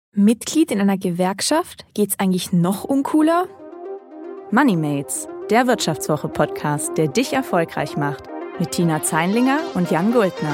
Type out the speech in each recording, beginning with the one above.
Mitglied in einer Gewerkschaft? Geht's eigentlich noch uncooler? Moneymates, der Wirtschaftswoche-Podcast, der dich erfolgreich macht. Mit Tina Zeinlinger und Jan Guldner.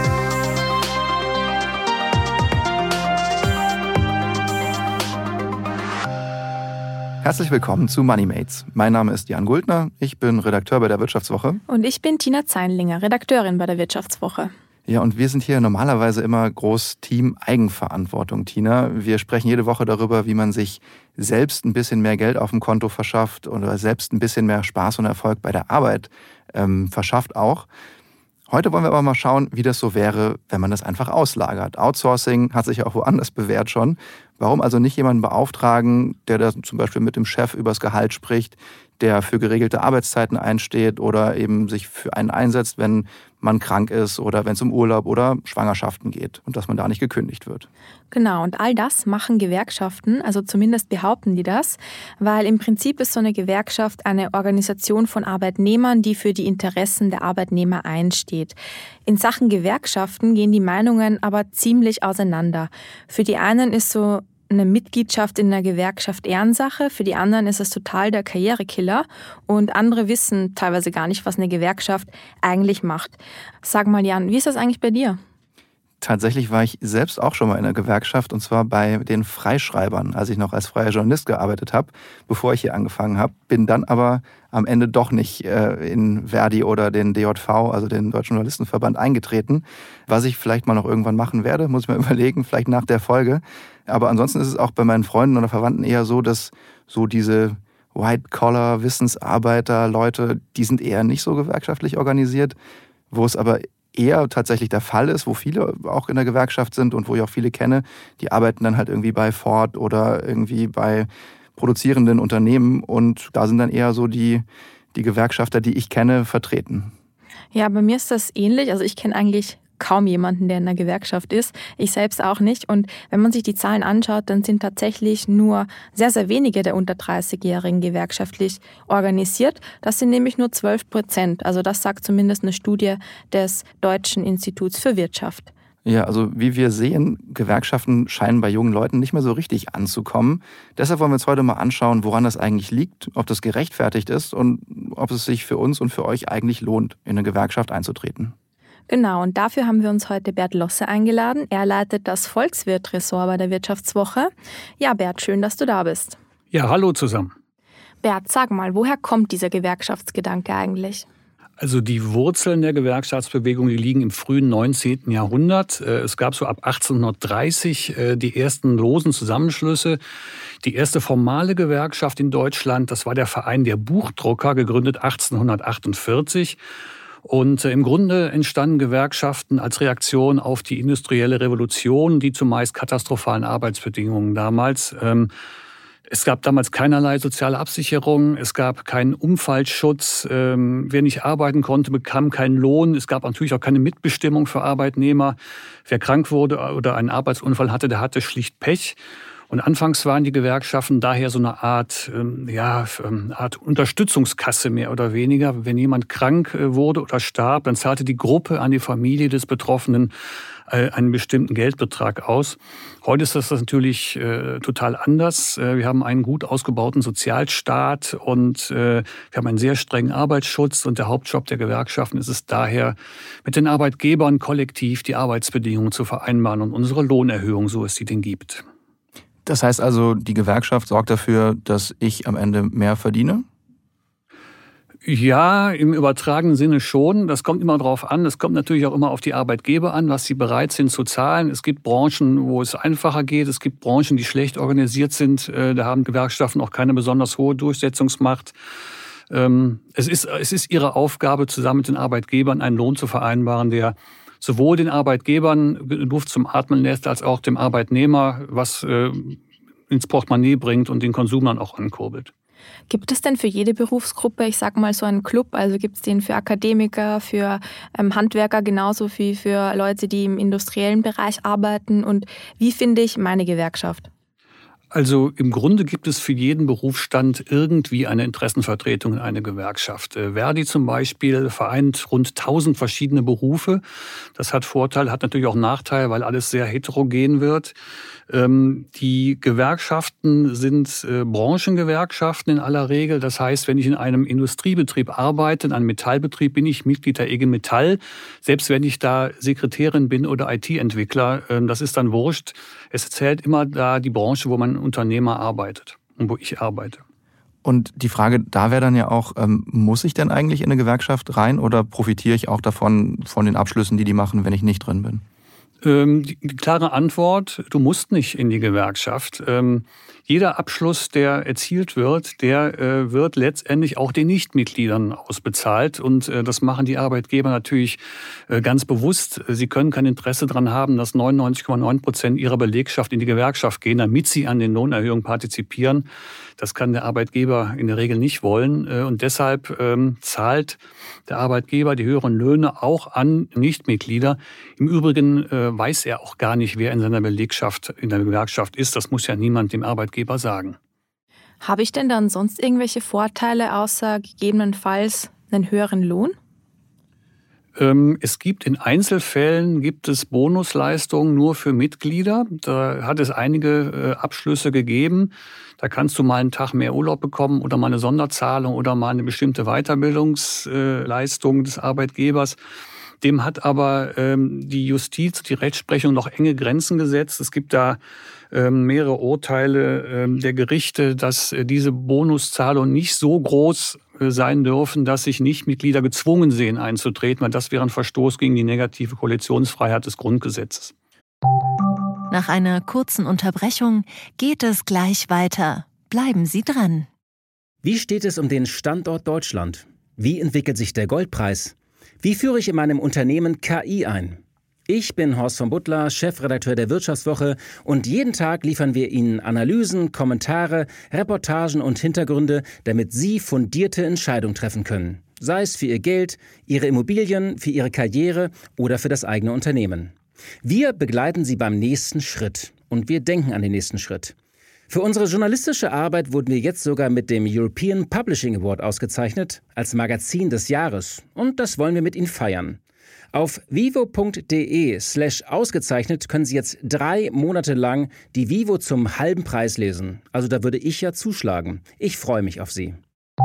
Herzlich willkommen zu Moneymates. Mein Name ist Jan Guldner, ich bin Redakteur bei der Wirtschaftswoche. Und ich bin Tina Zeinlinger, Redakteurin bei der Wirtschaftswoche. Ja, und wir sind hier normalerweise immer groß Team Eigenverantwortung, Tina. Wir sprechen jede Woche darüber, wie man sich selbst ein bisschen mehr Geld auf dem Konto verschafft oder selbst ein bisschen mehr Spaß und Erfolg bei der Arbeit verschafft auch. Heute wollen wir aber mal schauen, wie das so wäre, wenn man das einfach auslagert. Outsourcing hat sich ja auch woanders bewährt schon. Warum also nicht jemanden beauftragen, der da zum Beispiel mit dem Chef übers Gehalt spricht, der für geregelte Arbeitszeiten einsteht oder eben sich für einen einsetzt, wenn man krank ist oder wenn es um Urlaub oder Schwangerschaften geht und dass man da nicht gekündigt wird. Genau, und all das machen Gewerkschaften, also zumindest behaupten die das, weil im Prinzip ist so eine Gewerkschaft eine Organisation von Arbeitnehmern, die für die Interessen der Arbeitnehmer einsteht. In Sachen Gewerkschaften gehen die Meinungen aber ziemlich auseinander. Für die einen ist so eine Mitgliedschaft in einer Gewerkschaft Ehrensache, für die anderen ist es total der Karrierekiller und andere wissen teilweise gar nicht, was eine Gewerkschaft eigentlich macht. Sag mal, Jan, wie ist das eigentlich bei dir? Tatsächlich war ich selbst auch schon mal in einer Gewerkschaft, und zwar bei den Freischreibern, als ich noch als freier Journalist gearbeitet habe, bevor ich hier angefangen habe. Bin dann aber am Ende doch nicht in Verdi oder den DJV, also den Deutschen Journalistenverband, eingetreten. Was ich vielleicht mal noch irgendwann machen werde, muss ich mir überlegen, vielleicht nach der Folge. Aber ansonsten ist es auch bei meinen Freunden oder Verwandten eher so, dass so diese White-Collar-Wissensarbeiter, Leute, die sind eher nicht so gewerkschaftlich organisiert, wo es aber eher tatsächlich der Fall ist, wo viele auch in der Gewerkschaft sind und wo ich auch viele kenne, die arbeiten dann halt irgendwie bei Ford oder irgendwie bei produzierenden Unternehmen und da sind dann eher so die Gewerkschafter, die ich kenne, vertreten. Ja, bei mir ist das ähnlich. Also ich kenne eigentlich kaum jemanden, der in einer Gewerkschaft ist. Ich selbst auch nicht. Und wenn man sich die Zahlen anschaut, dann sind tatsächlich nur sehr, sehr wenige der unter 30-Jährigen gewerkschaftlich organisiert. Das sind nämlich nur 12%. Also das sagt zumindest eine Studie des Deutschen Instituts für Wirtschaft. Ja, also wie wir sehen, Gewerkschaften scheinen bei jungen Leuten nicht mehr so richtig anzukommen. Deshalb wollen wir uns heute mal anschauen, woran das eigentlich liegt, ob das gerechtfertigt ist und ob es sich für uns und für euch eigentlich lohnt, in eine Gewerkschaft einzutreten. Genau, und dafür haben wir uns heute Bert Losse eingeladen. Er leitet das Volkswirt-Ressort bei der Wirtschaftswoche. Ja, Bert, schön, dass du da bist. Ja, hallo zusammen. Bert, sag mal, woher kommt dieser Gewerkschaftsgedanke eigentlich? Also die Wurzeln der Gewerkschaftsbewegung, die liegen im frühen 19. Jahrhundert. Es gab so ab 1830 die ersten losen Zusammenschlüsse. Die erste formale Gewerkschaft in Deutschland, das war der Verein der Buchdrucker, gegründet 1848. Und im Grunde entstanden Gewerkschaften als Reaktion auf die industrielle Revolution, die zumeist katastrophalen Arbeitsbedingungen damals. Es gab damals keinerlei soziale Absicherung, es gab keinen Unfallschutz, wer nicht arbeiten konnte, bekam keinen Lohn, es gab natürlich auch keine Mitbestimmung für Arbeitnehmer. Wer krank wurde oder einen Arbeitsunfall hatte, der hatte schlicht Pech. Und anfangs waren die Gewerkschaften daher so eine Art Unterstützungskasse mehr oder weniger. Wenn jemand krank wurde oder starb, dann zahlte die Gruppe an die Familie des Betroffenen einen bestimmten Geldbetrag aus. Heute ist das natürlich total anders. Wir haben einen gut ausgebauten Sozialstaat und wir haben einen sehr strengen Arbeitsschutz. Und der Hauptjob der Gewerkschaften ist es daher, mit den Arbeitgebern kollektiv die Arbeitsbedingungen zu vereinbaren und unsere Lohnerhöhung, so es sie denn gibt. Das heißt also, die Gewerkschaft sorgt dafür, dass ich am Ende mehr verdiene? Ja, im übertragenen Sinne schon. Das kommt immer drauf an. Es kommt natürlich auch immer auf die Arbeitgeber an, was sie bereit sind zu zahlen. Es gibt Branchen, wo es einfacher geht. Es gibt Branchen, die schlecht organisiert sind. Da haben Gewerkschaften auch keine besonders hohe Durchsetzungsmacht. Es ist ihre Aufgabe, zusammen mit den Arbeitgebern einen Lohn zu vereinbaren, der sowohl den Arbeitgebern Luft zum Atmen lässt, als auch dem Arbeitnehmer was ins Portemonnaie bringt und den Konsum dann auch ankurbelt. Gibt es denn für jede Berufsgruppe, ich sag mal so einen Club, also gibt es den für Akademiker, für Handwerker genauso wie für Leute, die im industriellen Bereich arbeiten? Und wie finde ich meine Gewerkschaft? Also im Grunde gibt es für jeden Berufsstand irgendwie eine Interessenvertretung in einer Gewerkschaft. Verdi zum Beispiel vereint rund 1000 verschiedene Berufe. Das hat Vorteil, hat natürlich auch Nachteil, weil alles sehr heterogen wird. Die Gewerkschaften sind Branchengewerkschaften in aller Regel. Das heißt, wenn ich in einem Industriebetrieb arbeite, in einem Metallbetrieb, bin ich Mitglied der IG Metall. Selbst wenn ich da Sekretärin bin oder IT-Entwickler, das ist dann wurscht. Es zählt immer da die Branche, wo mein Unternehmer arbeitet und wo ich arbeite. Und die Frage da wäre dann ja auch, muss ich denn eigentlich in eine Gewerkschaft rein oder profitiere ich auch davon, von den Abschlüssen, die machen, wenn ich nicht drin bin? Die klare Antwort, du musst nicht in die Gewerkschaft. Jeder Abschluss, der erzielt wird, der wird letztendlich auch den Nichtmitgliedern ausbezahlt. Und das machen die Arbeitgeber natürlich ganz bewusst. Sie können kein Interesse daran haben, dass 99,9% ihrer Belegschaft in die Gewerkschaft gehen, damit sie an den Lohnerhöhungen partizipieren. Das kann der Arbeitgeber in der Regel nicht wollen. Und deshalb zahlt der Arbeitgeber die höheren Löhne auch an Nichtmitglieder. Im Übrigen weiß er auch gar nicht, wer in seiner Belegschaft in der Gewerkschaft ist. Das muss ja niemand dem Arbeitgeber sagen. Habe ich denn dann sonst irgendwelche Vorteile, außer gegebenenfalls einen höheren Lohn? Es gibt in Einzelfällen Bonusleistungen nur für Mitglieder. Da hat es einige Abschlüsse gegeben. Da kannst du mal einen Tag mehr Urlaub bekommen oder mal eine Sonderzahlung oder mal eine bestimmte Weiterbildungsleistung des Arbeitgebers. Dem hat aber die Justiz, die Rechtsprechung noch enge Grenzen gesetzt. Es gibt da mehrere Urteile der Gerichte, dass diese Bonuszahlungen nicht so groß sein dürfen, dass sich Nichtmitglieder gezwungen sehen einzutreten, weil das wäre ein Verstoß gegen die negative Koalitionsfreiheit des Grundgesetzes. Nach einer kurzen Unterbrechung geht es gleich weiter. Bleiben Sie dran. Wie steht es um den Standort Deutschland? Wie entwickelt sich der Goldpreis? Wie führe ich in meinem Unternehmen KI ein? Ich bin Horst von Butler, Chefredakteur der Wirtschaftswoche und jeden Tag liefern wir Ihnen Analysen, Kommentare, Reportagen und Hintergründe, damit Sie fundierte Entscheidungen treffen können. Sei es für Ihr Geld, Ihre Immobilien, für Ihre Karriere oder für das eigene Unternehmen. Wir begleiten Sie beim nächsten Schritt und wir denken an den nächsten Schritt. Für unsere journalistische Arbeit wurden wir jetzt sogar mit dem European Publishing Award ausgezeichnet als Magazin des Jahres und das wollen wir mit Ihnen feiern. Auf vivo.de/ausgezeichnet können Sie jetzt 3 Monate lang die Vivo zum halben Preis lesen. Also da würde ich ja zuschlagen. Ich freue mich auf Sie.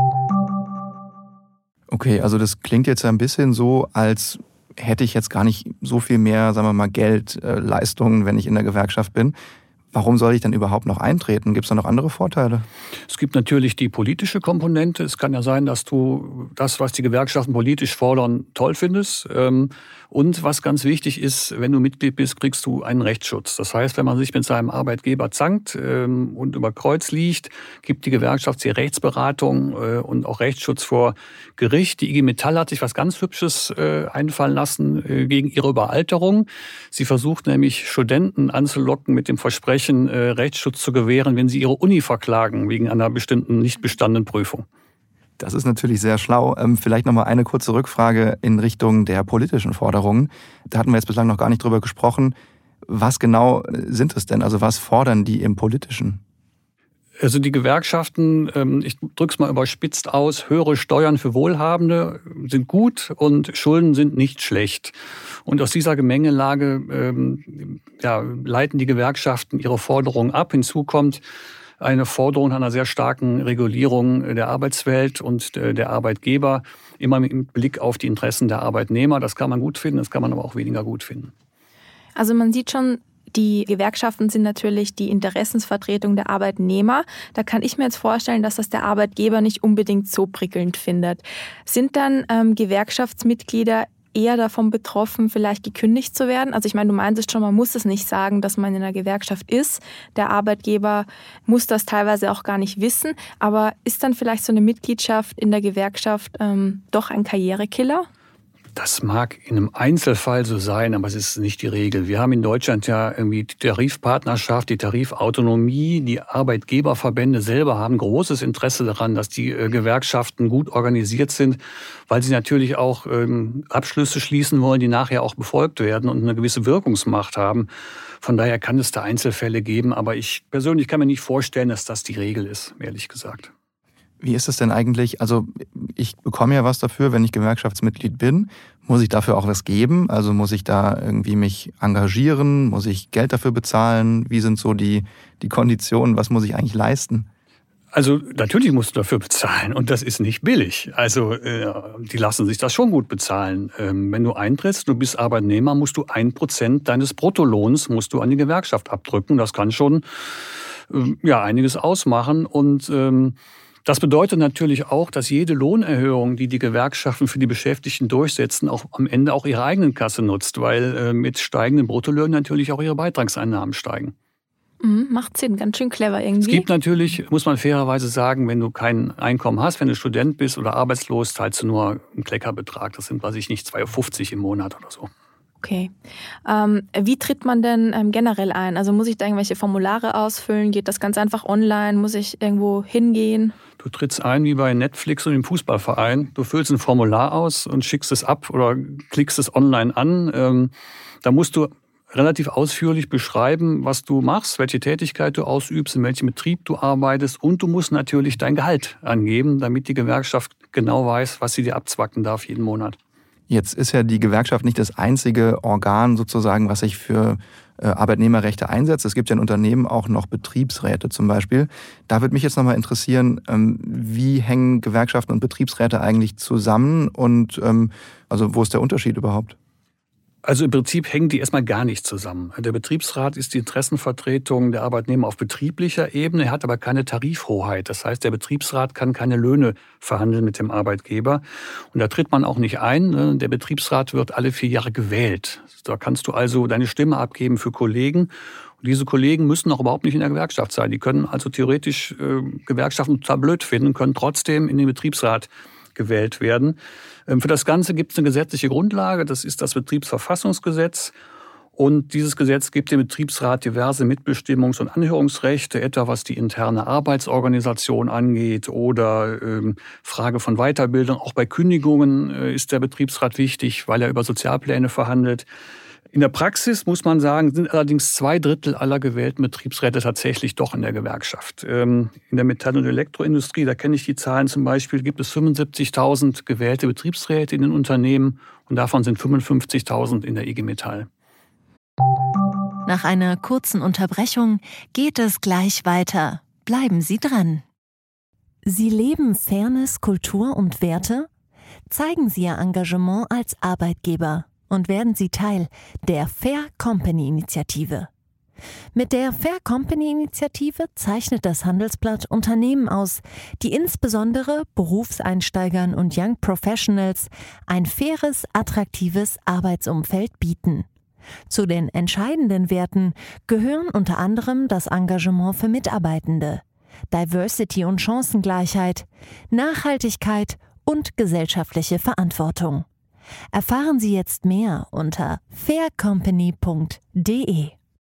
Okay, also das klingt jetzt ein bisschen so, als hätte ich jetzt gar nicht so viel mehr, sagen wir mal, Geld, Leistungen, wenn ich in der Gewerkschaft bin. Warum soll ich denn überhaupt noch eintreten? Gibt es da noch andere Vorteile? Es gibt natürlich die politische Komponente. Es kann ja sein, dass du das, was die Gewerkschaften politisch fordern, toll findest. Und was ganz wichtig ist, wenn du Mitglied bist, kriegst du einen Rechtsschutz. Das heißt, wenn man sich mit seinem Arbeitgeber zankt und über Kreuz liegt, gibt die Gewerkschaft dir Rechtsberatung und auch Rechtsschutz vor Gericht. Die IG Metall hat sich was ganz Hübsches einfallen lassen gegen ihre Überalterung. Sie versucht nämlich, Studenten anzulocken mit dem Versprechen, Rechtsschutz zu gewähren, wenn sie ihre Uni verklagen wegen einer bestimmten nicht bestandenen Prüfung. Das ist natürlich sehr schlau. Vielleicht nochmal eine kurze Rückfrage in Richtung der politischen Forderungen. Da hatten wir jetzt bislang noch gar nicht drüber gesprochen. Was genau sind es denn? Also was fordern die im Politischen? Also die Gewerkschaften, ich drücke es mal überspitzt aus, höhere Steuern für Wohlhabende sind gut und Schulden sind nicht schlecht. Und aus dieser Gemengelage leiten die Gewerkschaften ihre Forderungen ab. Hinzu kommt eine Forderung einer sehr starken Regulierung der Arbeitswelt und der Arbeitgeber, immer mit Blick auf die Interessen der Arbeitnehmer. Das kann man gut finden, das kann man aber auch weniger gut finden. Also man sieht schon, die Gewerkschaften sind natürlich die Interessensvertretung der Arbeitnehmer. Da kann ich mir jetzt vorstellen, dass das der Arbeitgeber nicht unbedingt so prickelnd findet. Sind dann Gewerkschaftsmitglieder eher davon betroffen, vielleicht gekündigt zu werden? Also ich meine, du meintest schon, man muss es nicht sagen, dass man in einer Gewerkschaft ist. Der Arbeitgeber muss das teilweise auch gar nicht wissen. Aber ist dann vielleicht so eine Mitgliedschaft in der Gewerkschaft doch ein Karrierekiller? Das mag in einem Einzelfall so sein, aber es ist nicht die Regel. Wir haben in Deutschland ja irgendwie die Tarifpartnerschaft, die Tarifautonomie. Die Arbeitgeberverbände selber haben großes Interesse daran, dass die Gewerkschaften gut organisiert sind, weil sie natürlich auch Abschlüsse schließen wollen, die nachher auch befolgt werden und eine gewisse Wirkungsmacht haben. Von daher kann es da Einzelfälle geben, aber ich persönlich kann mir nicht vorstellen, dass das die Regel ist, ehrlich gesagt. Wie ist es denn eigentlich? Also ich bekomme ja was dafür, wenn ich Gewerkschaftsmitglied bin. Muss ich dafür auch was geben? Also muss ich da irgendwie mich engagieren? Muss ich Geld dafür bezahlen? Wie sind so die Konditionen? Was muss ich eigentlich leisten? Also natürlich musst du dafür bezahlen und das ist nicht billig. Also die lassen sich das schon gut bezahlen. Wenn du eintrittst, du bist Arbeitnehmer, musst du 1% deines Bruttolohns musst du an die Gewerkschaft abdrücken. Das kann schon einiges ausmachen und das bedeutet natürlich auch, dass jede Lohnerhöhung, die die Gewerkschaften für die Beschäftigten durchsetzen, auch am Ende auch ihre eigenen Kasse nutzt, weil mit steigenden Bruttolöhnen natürlich auch ihre Beitragseinnahmen steigen. Macht Sinn, ganz schön clever irgendwie. Es gibt natürlich, muss man fairerweise sagen, wenn du kein Einkommen hast, wenn du Student bist oder arbeitslos, zahlst du nur einen Kleckerbetrag. Das sind, weiß ich nicht, 2,50 € im Monat oder so. Okay. Wie tritt man denn generell ein? Also muss ich da irgendwelche Formulare ausfüllen? Geht das ganz einfach online? Muss ich irgendwo hingehen? Du trittst ein wie bei Netflix und im Fußballverein. Du füllst ein Formular aus und schickst es ab oder klickst es online an. Da musst du relativ ausführlich beschreiben, was du machst, welche Tätigkeit du ausübst, in welchem Betrieb du arbeitest und du musst natürlich dein Gehalt angeben, damit die Gewerkschaft genau weiß, was sie dir abzwacken darf jeden Monat. Jetzt ist ja die Gewerkschaft nicht das einzige Organ sozusagen, was sich für Arbeitnehmerrechte einsetzt. Es gibt ja in Unternehmen auch noch Betriebsräte zum Beispiel. Da würde mich jetzt nochmal interessieren, wie hängen Gewerkschaften und Betriebsräte eigentlich zusammen und also wo ist der Unterschied überhaupt? Also im Prinzip hängen die erstmal gar nicht zusammen. Der Betriebsrat ist die Interessenvertretung der Arbeitnehmer auf betrieblicher Ebene, er hat aber keine Tarifhoheit. Das heißt, der Betriebsrat kann keine Löhne verhandeln mit dem Arbeitgeber. Und da tritt man auch nicht ein. Der Betriebsrat wird alle 4 Jahre gewählt. Da kannst du also deine Stimme abgeben für Kollegen. Und diese Kollegen müssen auch überhaupt nicht in der Gewerkschaft sein. Die können also theoretisch Gewerkschaften total blöd finden, können trotzdem in den Betriebsrat gewählt werden. Für das Ganze gibt es eine gesetzliche Grundlage, das ist das Betriebsverfassungsgesetz. Und dieses Gesetz gibt dem Betriebsrat diverse Mitbestimmungs- und Anhörungsrechte, etwa was die interne Arbeitsorganisation angeht oder Frage von Weiterbildung. Auch bei Kündigungen ist der Betriebsrat wichtig, weil er über Sozialpläne verhandelt. In der Praxis, muss man sagen, sind allerdings 2/3 aller gewählten Betriebsräte tatsächlich doch in der Gewerkschaft. In der Metall- und Elektroindustrie, da kenne ich die Zahlen zum Beispiel, gibt es 75.000 gewählte Betriebsräte in den Unternehmen und davon sind 55.000 in der IG Metall. Nach einer kurzen Unterbrechung geht es gleich weiter. Bleiben Sie dran. Sie leben Fairness, Kultur und Werte? Zeigen Sie Ihr Engagement als Arbeitgeber und werden Sie Teil der Fair Company Initiative. Mit der Fair Company Initiative zeichnet das Handelsblatt Unternehmen aus, die insbesondere Berufseinsteigern und Young Professionals ein faires, attraktives Arbeitsumfeld bieten. Zu den entscheidenden Werten gehören unter anderem das Engagement für Mitarbeitende, Diversity und Chancengleichheit, Nachhaltigkeit und gesellschaftliche Verantwortung. Erfahren Sie jetzt mehr unter faircompany.de.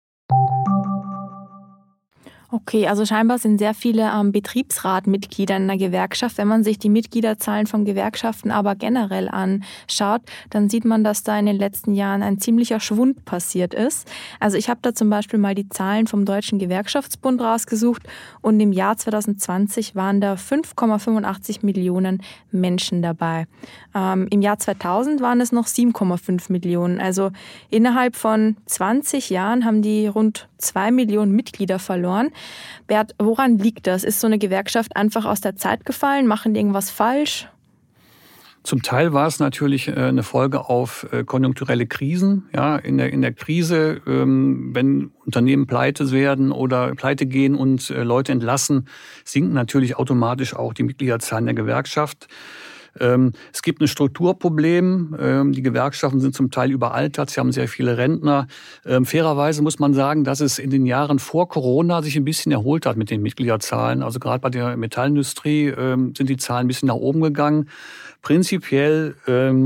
Okay, also scheinbar sind sehr viele Betriebsratmitglieder in der Gewerkschaft. Wenn man sich die Mitgliederzahlen von Gewerkschaften aber generell anschaut, dann sieht man, dass da in den letzten Jahren ein ziemlicher Schwund passiert ist. Also ich habe da zum Beispiel mal die Zahlen vom Deutschen Gewerkschaftsbund rausgesucht und im Jahr 2020 waren da 5,85 Millionen Menschen dabei. Im Jahr 2000 waren es noch 7,5 Millionen. Also innerhalb von 20 Jahren haben die rund 2 Millionen Mitglieder verloren. Bert, woran liegt das? Ist so eine Gewerkschaft einfach aus der Zeit gefallen? Machen die irgendwas falsch? Zum Teil war es natürlich eine Folge auf konjunkturelle Krisen. Ja, in der Krise, wenn Unternehmen pleite werden oder pleite gehen und Leute entlassen, sinken natürlich automatisch auch die Mitgliederzahlen der Gewerkschaft. Es gibt ein Strukturproblem. Die Gewerkschaften sind zum Teil überaltert. Sie haben sehr viele Rentner. Fairerweise muss man sagen, dass es in den Jahren vor Corona sich ein bisschen erholt hat mit den Mitgliederzahlen. Also gerade bei der Metallindustrie sind die Zahlen ein bisschen nach oben gegangen. Prinzipiell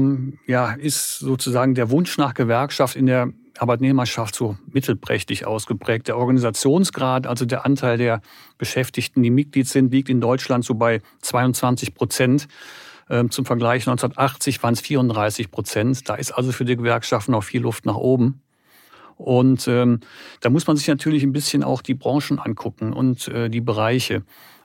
ist sozusagen der Wunsch nach Gewerkschaft in der Arbeitnehmerschaft so mittelprächtig ausgeprägt. Der Organisationsgrad, also der Anteil der Beschäftigten, die Mitglied sind, liegt in Deutschland so bei 22%. Zum Vergleich 1980 waren es 34%. Da ist also für die Gewerkschaften noch viel Luft nach oben. Und da muss man sich natürlich ein bisschen auch die Branchen angucken und die Bereiche.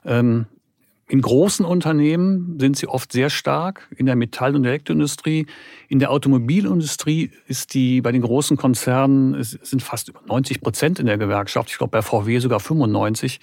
In großen Unternehmen sind sie oft sehr stark, in der Metall- und Elektroindustrie. In der Automobilindustrie ist bei den großen Konzernen sind fast über 90% in der Gewerkschaft. Ich glaube, bei VW sogar 95%.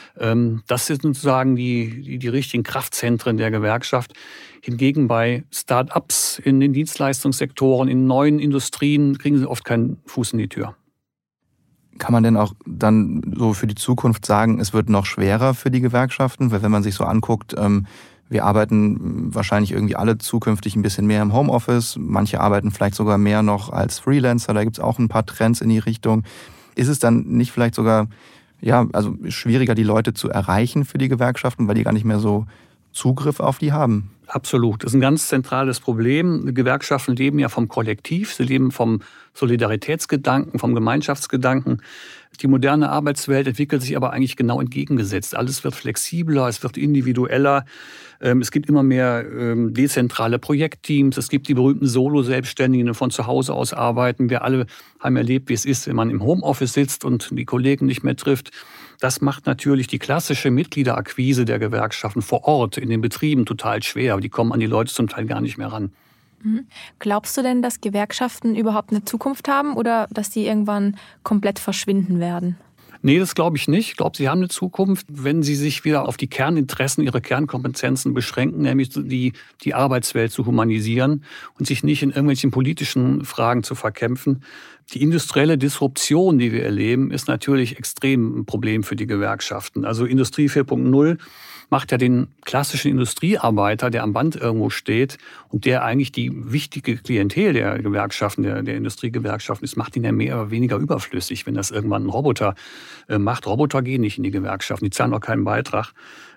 Das sind sozusagen die richtigen Kraftzentren der Gewerkschaft. Hingegen bei Start-ups in den Dienstleistungssektoren, in neuen Industrien kriegen sie oft keinen Fuß in die Tür. Kann man denn auch dann so für die Zukunft sagen, es wird noch schwerer für die Gewerkschaften? Weil wenn man sich so anguckt, wir arbeiten wahrscheinlich irgendwie alle zukünftig ein bisschen mehr im Homeoffice. Manche arbeiten vielleicht sogar mehr noch als Freelancer. Da gibt es auch ein paar Trends in die Richtung. Ist es dann nicht vielleicht sogar schwieriger, die Leute zu erreichen für die Gewerkschaften, weil die gar nicht mehr so Zugriff auf die haben? Absolut. Das ist ein ganz zentrales Problem. Gewerkschaften leben ja vom Kollektiv, sie leben vom Solidaritätsgedanken, vom Gemeinschaftsgedanken. Die moderne Arbeitswelt entwickelt sich aber eigentlich genau entgegengesetzt. Alles wird flexibler, es wird individueller. Es gibt immer mehr dezentrale Projektteams. Es gibt die berühmten Solo-Selbstständigen, die von zu Hause aus arbeiten. Wir alle haben erlebt, wie es ist, wenn man im Homeoffice sitzt und die Kollegen nicht mehr trifft. Das macht natürlich die klassische Mitgliederakquise der Gewerkschaften vor Ort in den Betrieben total schwer. Die kommen an die Leute zum Teil gar nicht mehr ran. Glaubst du denn, dass Gewerkschaften überhaupt eine Zukunft haben oder dass die irgendwann komplett verschwinden werden? Nee, das glaube ich nicht. Ich glaube, sie haben eine Zukunft, wenn sie sich wieder auf die Kerninteressen, ihre Kernkompetenzen beschränken, nämlich die Arbeitswelt zu humanisieren und sich nicht in irgendwelchen politischen Fragen zu verkämpfen. Die industrielle Disruption, die wir erleben, ist natürlich extrem ein Problem für die Gewerkschaften. Also Industrie 4.0 macht ja den klassischen Industriearbeiter, der am Band irgendwo steht und der eigentlich die wichtige Klientel der Gewerkschaften, der Industriegewerkschaften ist, macht ihn ja mehr oder weniger überflüssig, wenn das irgendwann ein Roboter macht. Roboter gehen nicht in die Gewerkschaften, die zahlen auch keinen Beitrag.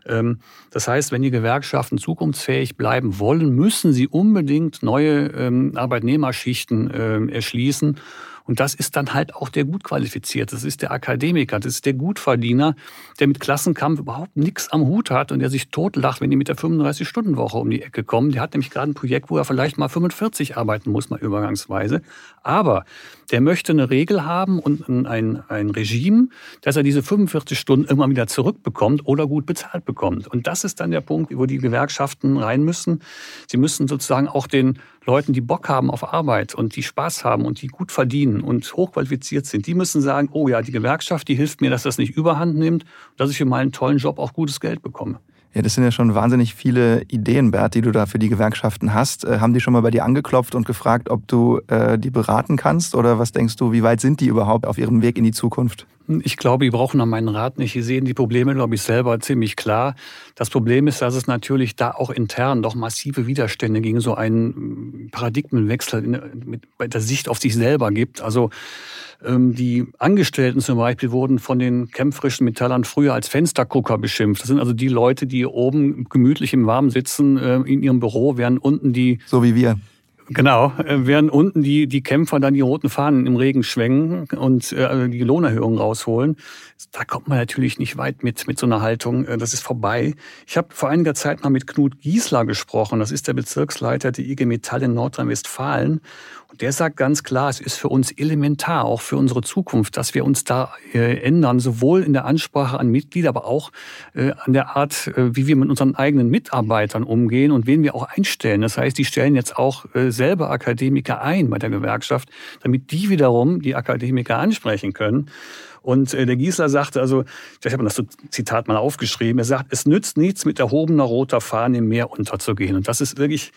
Das heißt, wenn die Gewerkschaften zukunftsfähig bleiben wollen, müssen sie unbedingt neue Arbeitnehmerschichten erschließen. Und das ist dann halt auch der Gutqualifizierte. Das ist der Akademiker, das ist der Gutverdiener, der mit Klassenkampf überhaupt nichts am Hut hat und der sich totlacht, wenn die mit der 35-Stunden-Woche um die Ecke kommen. Der hat nämlich gerade ein Projekt, wo er vielleicht mal 45 arbeiten muss, mal übergangsweise. Aber der möchte eine Regel haben und ein Regime, dass er diese 45 Stunden irgendwann wieder zurückbekommt oder gut bezahlt bekommt. Und das ist dann der Punkt, wo die Gewerkschaften rein müssen. Sie müssen sozusagen auch den Leuten, die Bock haben auf Arbeit und die Spaß haben und die gut verdienen und hochqualifiziert sind, die müssen sagen, oh ja, die Gewerkschaft, die hilft mir, dass das nicht überhand nimmt, dass ich für meinen tollen Job auch gutes Geld bekomme. Ja, das sind ja schon wahnsinnig viele Ideen, Bert, die du da für die Gewerkschaften hast. Haben die schon mal bei dir angeklopft und gefragt, ob du die beraten kannst? Oder was denkst du, wie weit sind die überhaupt auf ihrem Weg in die Zukunft? Ich glaube, die brauchen meinen Rat nicht. Die sehen die Probleme, glaube ich, selber ziemlich klar. Das Problem ist, dass es natürlich da auch intern doch massive Widerstände gegen so einen Paradigmenwechsel bei der Sicht auf sich selber gibt. Also die Angestellten zum Beispiel wurden von den kämpferischen Metallern früher als Fenstergucker beschimpft. Das sind also die Leute, die oben gemütlich im Warmen sitzen in ihrem Büro, während unten die... So wie wir. Genau, während unten die Kämpfer dann die roten Fahnen im Regen schwenken und die Lohnerhöhungen rausholen. Da kommt man natürlich nicht weit mit so einer Haltung. Das ist vorbei. Ich habe vor einiger Zeit mal mit Knut Giesler gesprochen. Das ist der Bezirksleiter der IG Metall in Nordrhein-Westfalen. Und der sagt ganz klar, es ist für uns elementar, auch für unsere Zukunft, dass wir uns da ändern, sowohl in der Ansprache an Mitglieder, aber auch an der Art, wie wir mit unseren eigenen Mitarbeitern umgehen und wen wir auch einstellen. Das heißt, die stellen jetzt auch selber Akademiker ein bei der Gewerkschaft, damit die wiederum die Akademiker ansprechen können. Und der Giesler sagte, also, ich habe das Zitat mal aufgeschrieben, er sagt, es nützt nichts, mit erhobener roter Fahne im Meer unterzugehen. Und das würde ich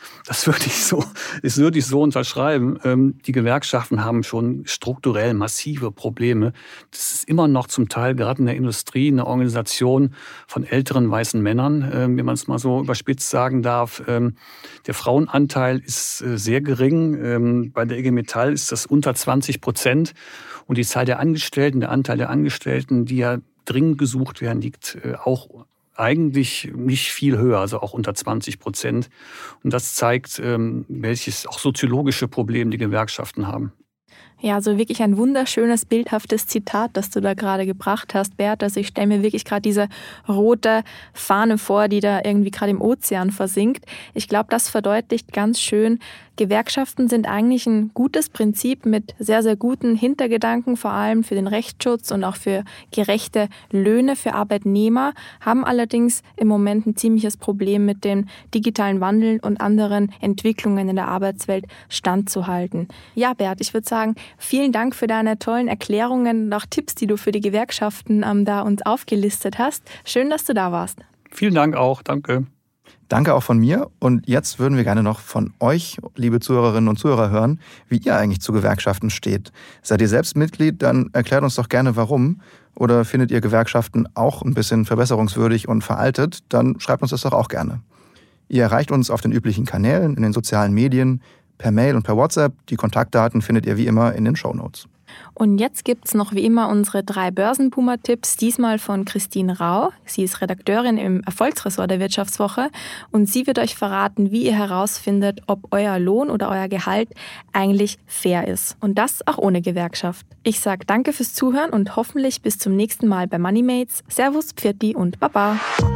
so unterschreiben. Die Gewerkschaften haben schon strukturell massive Probleme. Das ist immer noch zum Teil, gerade in der Industrie, eine Organisation von älteren weißen Männern, wenn man es mal so überspitzt sagen darf. Der Frauenanteil ist sehr gering. Bei der IG Metall ist das unter 20%. Und die Zahl der Angestellten, der Anteil der Angestellten, die ja dringend gesucht werden, liegt auch eigentlich nicht viel höher, also auch unter 20%. Und das zeigt, welches auch soziologische Problem die Gewerkschaften haben. Ja, also wirklich ein wunderschönes, bildhaftes Zitat, das du da gerade gebracht hast, Bert. Also ich stelle mir wirklich gerade diese rote Fahne vor, die da irgendwie gerade im Ozean versinkt. Ich glaube, das verdeutlicht ganz schön, Gewerkschaften sind eigentlich ein gutes Prinzip mit sehr, sehr guten Hintergedanken, vor allem für den Rechtsschutz und auch für gerechte Löhne für Arbeitnehmer, haben allerdings im Moment ein ziemliches Problem mit dem digitalen Wandel und anderen Entwicklungen in der Arbeitswelt standzuhalten. Ja, Bert, ich würde sagen, vielen Dank für deine tollen Erklärungen und auch Tipps, die du für die Gewerkschaften da uns aufgelistet hast. Schön, dass du da warst. Vielen Dank auch, danke. Danke auch von mir. Und jetzt würden wir gerne noch von euch, liebe Zuhörerinnen und Zuhörer, hören, wie ihr eigentlich zu Gewerkschaften steht. Seid ihr selbst Mitglied? Dann erklärt uns doch gerne, warum. Oder findet ihr Gewerkschaften auch ein bisschen verbesserungswürdig und veraltet? Dann schreibt uns das doch auch gerne. Ihr erreicht uns auf den üblichen Kanälen, in den sozialen Medien, per Mail und per WhatsApp. Die Kontaktdaten findet ihr wie immer in den Shownotes. Und jetzt gibt's noch wie immer unsere 3 Börsenboomer-Tipps, diesmal von Christine Rau. Sie ist Redakteurin im Erfolgsressort der Wirtschaftswoche und sie wird euch verraten, wie ihr herausfindet, ob euer Lohn oder euer Gehalt eigentlich fair ist. Und das auch ohne Gewerkschaft. Ich sage danke fürs Zuhören und hoffentlich bis zum nächsten Mal bei Moneymates. Servus, Pfirti und Baba.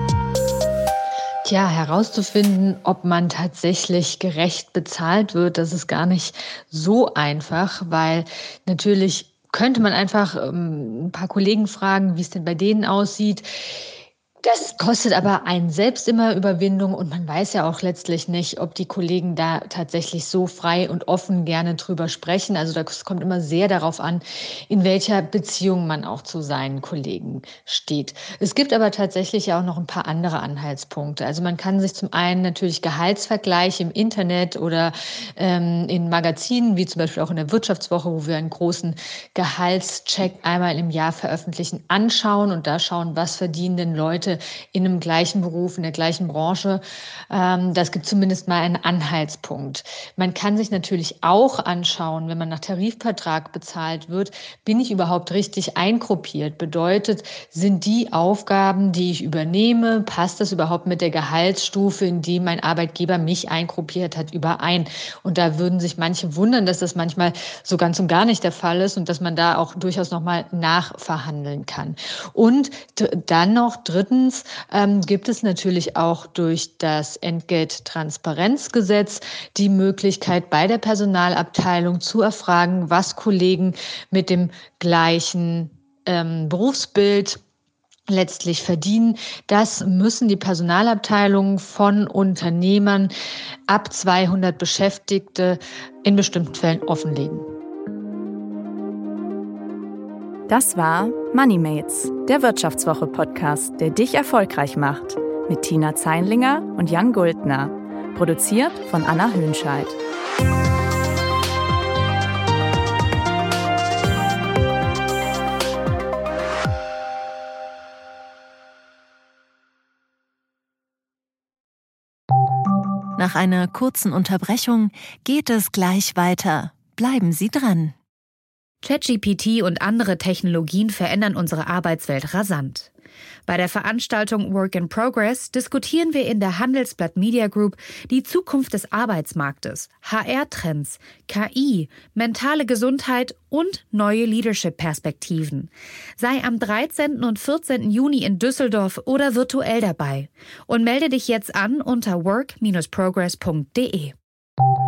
Tja, herauszufinden, ob man tatsächlich gerecht bezahlt wird, das ist gar nicht so einfach, weil natürlich könnte man einfach ein paar Kollegen fragen, wie es denn bei denen aussieht. Das kostet aber einen selbst immer Überwindung und man weiß ja auch letztlich nicht, ob die Kollegen da tatsächlich so frei und offen gerne drüber sprechen. Also das kommt immer sehr darauf an, in welcher Beziehung man auch zu seinen Kollegen steht. Es gibt aber tatsächlich auch noch ein paar andere Anhaltspunkte. Also man kann sich zum einen natürlich Gehaltsvergleiche im Internet oder in Magazinen, wie zum Beispiel auch in der Wirtschaftswoche, wo wir einen großen Gehaltscheck einmal im Jahr veröffentlichen, anschauen und da schauen, was verdienen denn Leute in einem gleichen Beruf, in der gleichen Branche. Das gibt zumindest mal einen Anhaltspunkt. Man kann sich natürlich auch anschauen, wenn man nach Tarifvertrag bezahlt wird, bin ich überhaupt richtig eingruppiert? Bedeutet, sind die Aufgaben, die ich übernehme, passt das überhaupt mit der Gehaltsstufe, in die mein Arbeitgeber mich eingruppiert hat, überein? Und da würden sich manche wundern, dass das manchmal so ganz und gar nicht der Fall ist und dass man da auch durchaus nochmal nachverhandeln kann. Und dann noch drittens gibt es natürlich auch durch das Entgelttransparenzgesetz die Möglichkeit, bei der Personalabteilung zu erfragen, was Kollegen mit dem gleichen Berufsbild letztlich verdienen. Das müssen die Personalabteilungen von Unternehmern ab 200 Beschäftigte in bestimmten Fällen offenlegen. Das war Moneymates, der Wirtschaftswoche-Podcast, der dich erfolgreich macht. Mit Tina Zeinlinger und Jan Guldner. Produziert von Anna Höhnscheid. Nach einer kurzen Unterbrechung geht es gleich weiter. Bleiben Sie dran. ChatGPT und andere Technologien verändern unsere Arbeitswelt rasant. Bei der Veranstaltung Work in Progress diskutieren wir in der Handelsblatt Media Group die Zukunft des Arbeitsmarktes, HR-Trends, KI, mentale Gesundheit und neue Leadership-Perspektiven. Sei am 13. und 14. Juni in Düsseldorf oder virtuell dabei und melde dich jetzt an unter work-progress.de.